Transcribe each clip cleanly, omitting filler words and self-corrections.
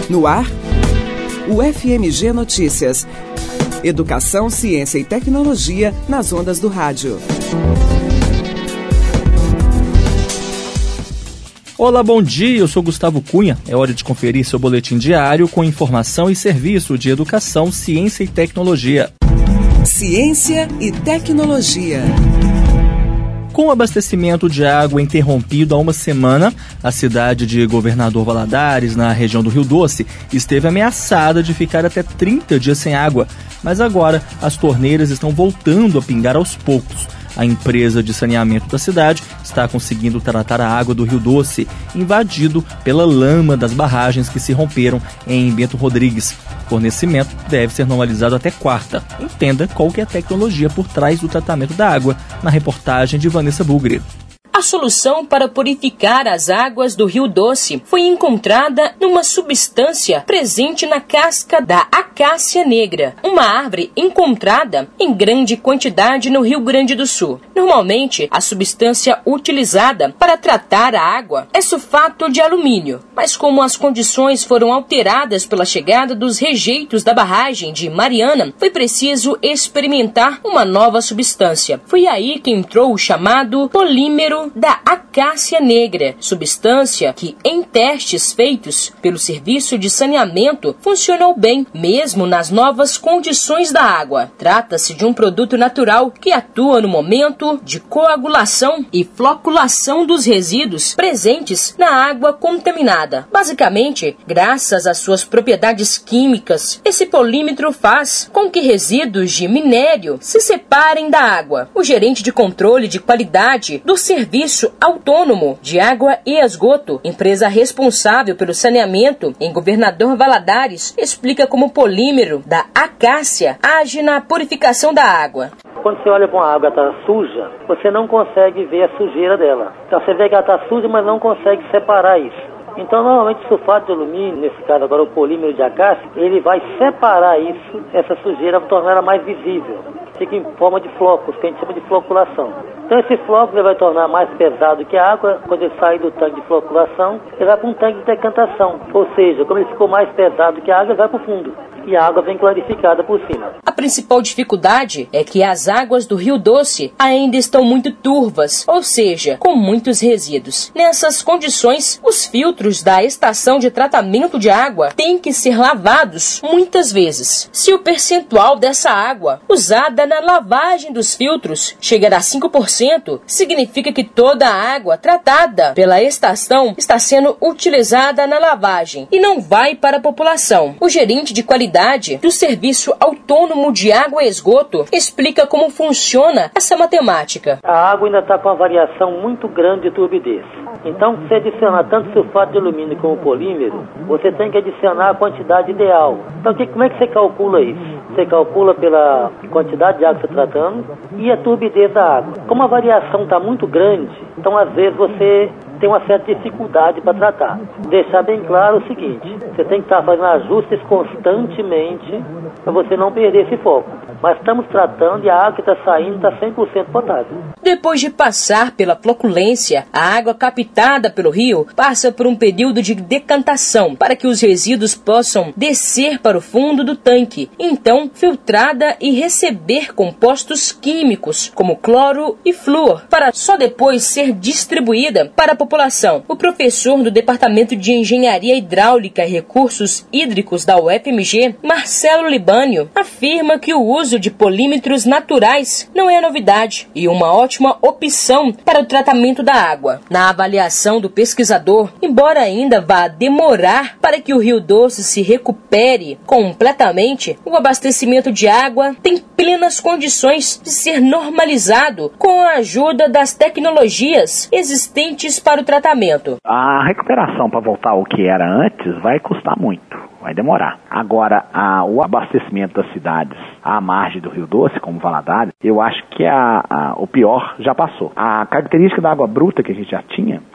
No ar, o FMG Notícias. Educação, ciência e tecnologia nas ondas do rádio. Olá, bom dia, eu sou Gustavo Cunha. É hora de conferir seu boletim diário com informação e serviço de educação, ciência e tecnologia. Ciência e tecnologia. Com o abastecimento de água interrompido há uma semana, a cidade de Governador Valadares, na região do Rio Doce, esteve ameaçada de ficar até 30 dias sem água. Mas agora as torneiras estão voltando a pingar aos poucos. A empresa de saneamento da cidade está conseguindo tratar a água do Rio Doce, invadido pela lama das barragens que se romperam em Bento Rodrigues. O fornecimento deve ser normalizado até quarta. Entenda qual que é a tecnologia por trás do tratamento da água, na reportagem de Vanessa Bugre. A solução para purificar as águas do Rio Doce foi encontrada numa substância presente na casca da acácia negra, uma árvore encontrada em grande quantidade no Rio Grande do Sul. Normalmente, a substância utilizada para tratar a água é sulfato de alumínio, mas como as condições foram alteradas pela chegada dos rejeitos da barragem de Mariana, foi preciso experimentar uma nova substância. Foi aí que entrou o chamado polímero da acácia negra, substância que, em testes feitos pelo Serviço de Saneamento, funcionou bem, mesmo nas novas condições da água. Trata-se de um produto natural que atua no momento de coagulação e floculação dos resíduos presentes na água contaminada. Basicamente, graças às suas propriedades químicas, esse polímetro faz com que resíduos de minério se separem da água. O gerente de controle de qualidade do Serviço Autônomo de Água e Esgoto, empresa responsável pelo saneamento em Governador Valadares, explica como o polímero da acácia age na purificação da água. Quando você olha para uma água que está suja, você não consegue ver a sujeira dela. Então você vê que ela está suja, mas não consegue separar isso. Então, normalmente, o sulfato de alumínio, nesse caso agora o polímero de acácia, ele vai separar isso, essa sujeira, para tornar ela mais visível. Fica em forma de flocos, que a gente chama de floculação. Então, esse floco ele vai tornar mais pesado que a água. Quando ele sai do tanque de floculação, ele vai para um tanque de decantação. Ou seja, como ele ficou mais pesado que a água, ele vai para o fundo. E a água vem clarificada por cima. A principal dificuldade é que as águas do Rio Doce ainda estão muito turvas, ou seja, com muitos resíduos. Nessas condições, os filtros da estação de tratamento de água têm que ser lavados muitas vezes. Se o percentual dessa água usada na lavagem dos filtros chegar a 5%, significa que toda a água tratada pela estação está sendo utilizada na lavagem e não vai para a população. O gerente de qualidade do Serviço Autônomo de Água e Esgoto explica como funciona essa matemática. A água ainda está com uma variação muito grande de turbidez. Então, se adicionar tanto sulfato de alumínio como polímero, você tem que adicionar a quantidade ideal. Então, como é que você calcula isso? Você calcula pela quantidade de água que você está tratando e a turbidez da água. Como a variação está muito grande, então às vezes você tem uma certa dificuldade para tratar. Deixar bem claro o seguinte, você tem que estar fazendo ajustes constantemente para você não perder esse foco. Mas estamos tratando e a água que está saindo está 100% potável. Depois de passar pela floculência, a água captada pelo rio passa por um período de decantação para que os resíduos possam descer para o fundo do tanque, então filtrada e receber compostos químicos como cloro e flúor, para só depois ser distribuída para a população. O professor do Departamento de Engenharia Hidráulica e Recursos Hídricos da UFMG, Marcelo Libânio, afirma que o uso de polímetros naturais não é novidade e uma ótima opção para o tratamento da água. Na avaliação do pesquisador, embora ainda vá demorar para que o Rio Doce se recupere completamente, o abastecimento de água tem plenas condições de ser normalizado com a ajuda das tecnologias existentes para o tratamento. A recuperação para voltar ao que era antes vai custar muito. Vai demorar. Agora, o abastecimento das cidades à margem do Rio Doce, como Valadares, eu acho que o pior já passou. A característica da água bruta que a gente já tinha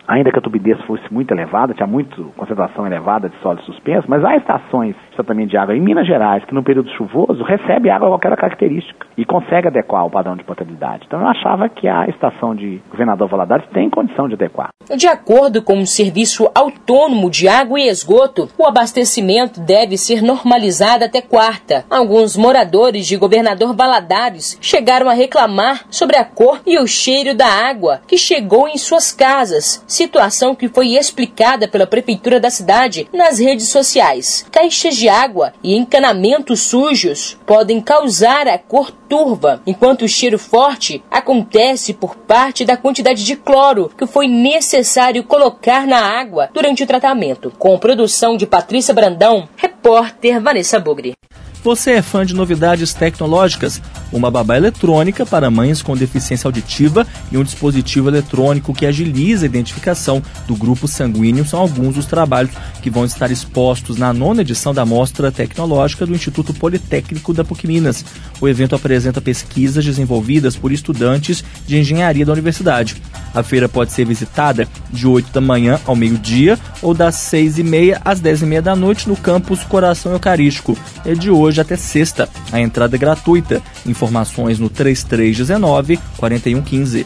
ainda que a turbidez fosse muito elevada, tinha muita concentração elevada de sólido suspenso, mas há estações de tratamento de água em Minas Gerais que no período chuvoso recebe água com qualquer característica e consegue adequar o padrão de potabilidade. Então eu achava que a estação de Governador Valadares tem condição de adequar. De acordo com o Serviço Autônomo de Água e Esgoto, o abastecimento deve ser normalizado até quarta. Alguns moradores de Governador Valadares chegaram a reclamar sobre a cor e o cheiro da água que chegou em suas casas, situação que foi explicada pela Prefeitura da cidade nas redes sociais. Caixas de água e encanamentos sujos podem causar a cor turva, enquanto o cheiro forte acontece por parte da quantidade de cloro que foi necessário colocar na água durante o tratamento. Com produção de Patrícia Brandão, repórter Vanessa Bugri. Você é fã de novidades tecnológicas? Uma babá eletrônica para mães com deficiência auditiva e um dispositivo eletrônico que agiliza a identificação do grupo sanguíneo são alguns dos trabalhos que vão estar expostos na 9ª edição da Mostra Tecnológica do Instituto Politécnico da PUC Minas. O evento apresenta pesquisas desenvolvidas por estudantes de engenharia da universidade. A feira pode ser visitada de 8 da manhã ao meio-dia ou das 6h30 às 10h30 da noite no campus Coração Eucarístico. É de hoje até sexta. A entrada é gratuita. Informações no 3319-4115.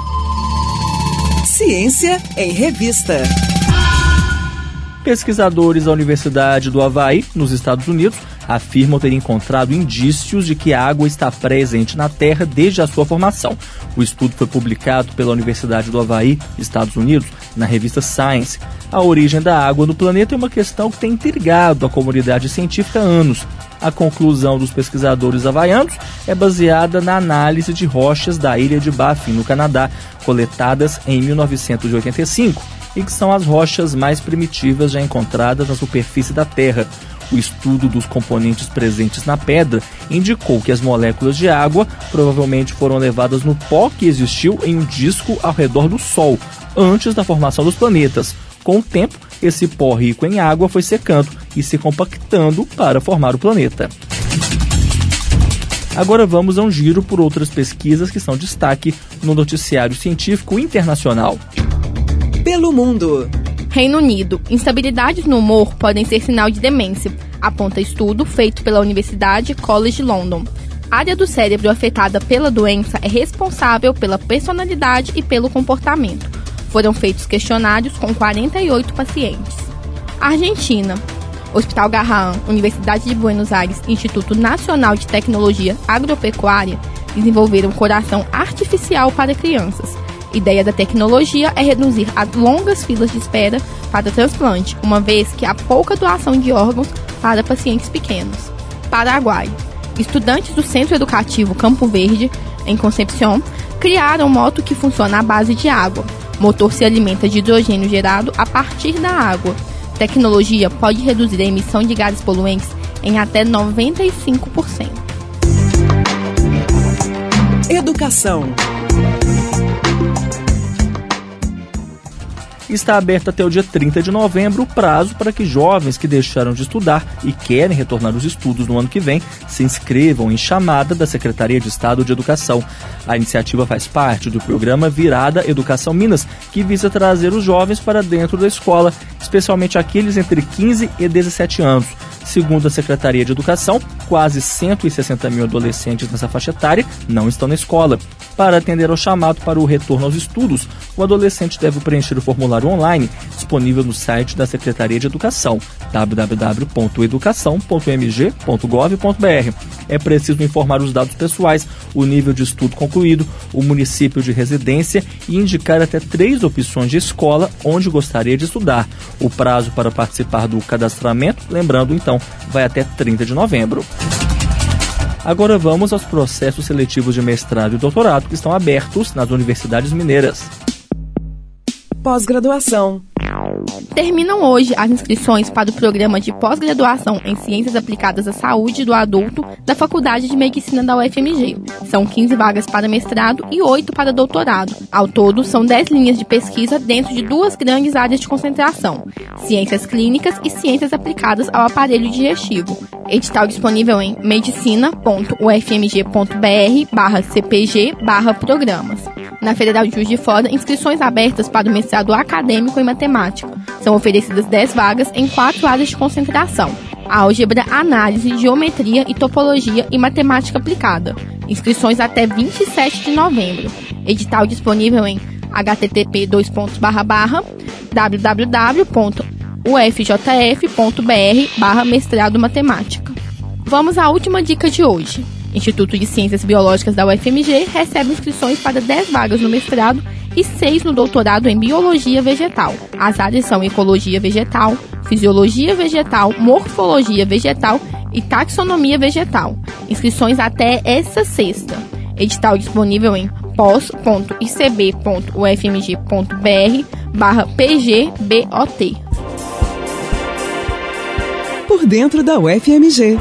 Ciência em Revista. Pesquisadores da Universidade do Havaí, nos Estados Unidos, afirmam ter encontrado indícios de que a água está presente na Terra desde a sua formação. O estudo foi publicado pela Universidade do Havaí, Estados Unidos, na revista Science. A origem da água no planeta é uma questão que tem intrigado a comunidade científica há anos. A conclusão dos pesquisadores havaianos é baseada na análise de rochas da ilha de Baffin, no Canadá, coletadas em 1985, e que são as rochas mais primitivas já encontradas na superfície da Terra. O estudo dos componentes presentes na pedra indicou que as moléculas de água provavelmente foram levadas no pó que existiu em um disco ao redor do Sol, antes da formação dos planetas. Com o tempo, esse pó rico em água foi secando e se compactando para formar o planeta. Agora vamos a um giro por outras pesquisas que são destaque no noticiário científico internacional. Pelo mundo. Reino Unido. Instabilidades no humor podem ser sinal de demência, aponta estudo feito pela Universidade College London. A área do cérebro afetada pela doença é responsável pela personalidade e pelo comportamento. Foram feitos questionários com 48 pacientes. Argentina. Hospital Garrahan, Universidade de Buenos Aires, Instituto Nacional de Tecnologia Agropecuária desenvolveram um coração artificial para crianças. A ideia da tecnologia é reduzir as longas filas de espera para transplante, uma vez que há pouca doação de órgãos para pacientes pequenos. Paraguai. Estudantes do Centro Educativo Campo Verde, em Concepción, criaram um moto que funciona à base de água. O motor se alimenta de hidrogênio gerado a partir da água. A tecnologia pode reduzir a emissão de gases poluentes em até 95%. Educação. Está aberto até o dia 30 de novembro o prazo para que jovens que deixaram de estudar e querem retornar aos estudos no ano que vem se inscrevam em chamada da Secretaria de Estado de Educação. A iniciativa faz parte do programa Virada Educação Minas, que visa trazer os jovens para dentro da escola, especialmente aqueles entre 15 e 17 anos. Segundo a Secretaria de Educação, quase 160 mil adolescentes nessa faixa etária não estão na escola. Para atender ao chamado para o retorno aos estudos, o adolescente deve preencher o formulário online disponível no site da Secretaria de Educação, www.educação.mg.gov.br. É preciso informar os dados pessoais, o nível de estudo concluído, o município de residência e indicar até 3 opções de escola onde gostaria de estudar. O prazo para participar do cadastramento, lembrando então, vai até 30 de novembro. Agora vamos aos processos seletivos de mestrado e doutorado que estão abertos nas universidades mineiras. Pós-graduação. Terminam hoje as inscrições para o programa de pós-graduação em Ciências Aplicadas à Saúde do Adulto da Faculdade de Medicina da UFMG. São 15 vagas para mestrado e 8 para doutorado. Ao todo, são 10 linhas de pesquisa dentro de 2 grandes áreas de concentração: ciências clínicas e ciências aplicadas ao aparelho digestivo. Edital disponível em medicina.ufmg.br/cpg/programas. Na Federal de Juiz de Fora, inscrições abertas para o mestrado acadêmico em matemática. São oferecidas 10 vagas em 4 áreas de concentração: álgebra, análise, geometria e topologia e matemática aplicada. Inscrições até 27 de novembro. Edital disponível em http://www.ufjf.br/mestrado matemática. Vamos à última dica de hoje. Instituto de Ciências Biológicas da UFMG recebe inscrições para 10 vagas no mestrado e 6 no doutorado em Biologia Vegetal. As áreas são Ecologia Vegetal, Fisiologia Vegetal, Morfologia Vegetal e Taxonomia Vegetal. Inscrições até esta sexta. Edital disponível em pos.icb.ufmg.br/pgbot. Por dentro da UFMG.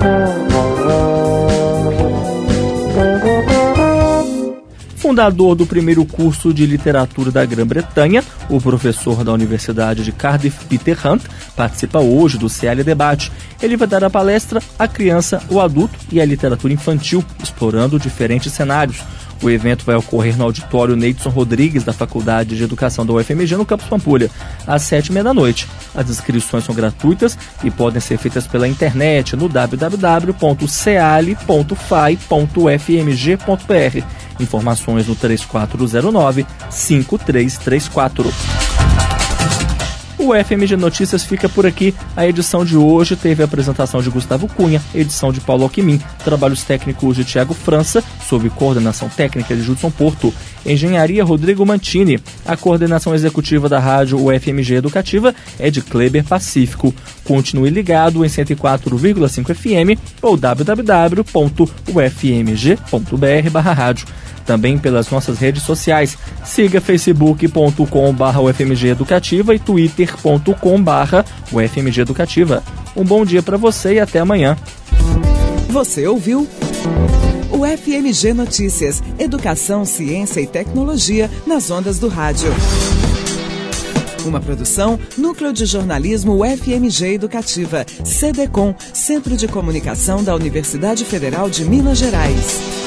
Fundador do primeiro curso de literatura da Grã-Bretanha, o professor da Universidade de Cardiff, Peter Hunt, participa hoje do CL Debate. Ele vai dar a palestra A Criança, o Adulto e a Literatura Infantil, explorando diferentes cenários. O evento vai ocorrer no auditório Neidson Rodrigues, da Faculdade de Educação da UFMG, no Campus Pampulha, às 19h30. As inscrições são gratuitas e podem ser feitas pela internet no www.ceale.fai.ufmg.br. Informações no 3409-5334. O FMG Notícias fica por aqui. A edição de hoje teve a apresentação de Gustavo Cunha, edição de Paulo Alquimim, trabalhos técnicos de Tiago França, sob coordenação técnica de Judson Porto, engenharia Rodrigo Mantini. A coordenação executiva da rádio UFMG Educativa é de Kleber Pacífico. Continue ligado em 104,5 FM ou www.ufmg.br/rádio. Também pelas nossas redes sociais. Siga facebook.com/UFMG Educativa e twitter.com/UFMG Educativa. Um bom dia para você e até amanhã. Você ouviu o FMG Notícias, Educação, Ciência e Tecnologia nas ondas do rádio. Uma produção, Núcleo de Jornalismo UFMG Educativa, CDCOM, Centro de Comunicação da Universidade Federal de Minas Gerais.